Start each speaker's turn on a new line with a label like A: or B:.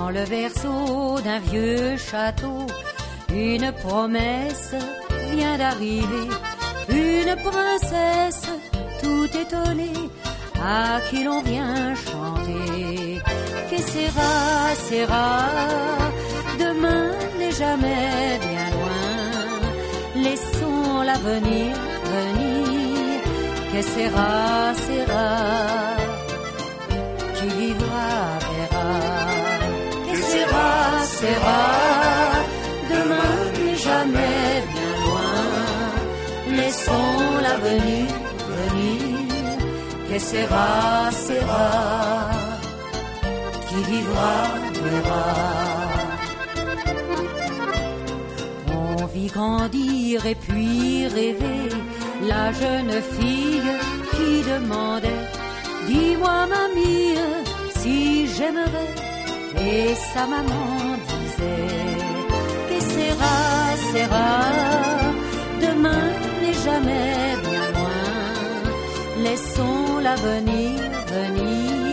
A: Dans le berceau d'un vieux château, une promesse vient d'arriver. Une princesse tout étonnée, à qui l'on vient chanter. Que sera, sera, demain n'est jamais bien loin. Laissons l'avenir venir. Que sera, sera, qui vivra verra. Que sera, sera, demain n'est jamais bien loin. Laissons l'avenir venir. Que sera, sera, qui vivra verra. On vit grandir et puis rêver la jeune fille qui demandait: dis-moi mamie si j'aimerais. Et sa maman disait: que sera, sera, demain n'est jamais bien loin. Laissons l'avenir venir.